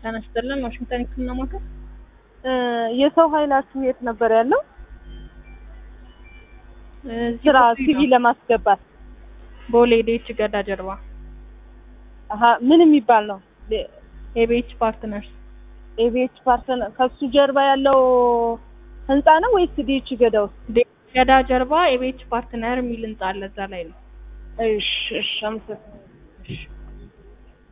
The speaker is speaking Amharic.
ተነስተልን ዋሽንግተን ክፍለ ማከል የሰው ኃይላችሁ የት ነበር ያለው? ስራ ሲቪ ለማስገባት ቦሌ ዴች ገዳ ጀርባ። ምን የሚባል ነው? ኤቢኤች ፓርትነርስ። ኤቢኤች ፓርትነር ከሱ ጀርባ ያለው ህንጻ ነው ወይስ ዴች ገዳ ውስጥ? ገዳ ጀርባ ኤቢኤች ፓርትነር የሚል ህንጻ አለ፣ እዛ ላይ ነው። እሺ አመሰግናለሁ።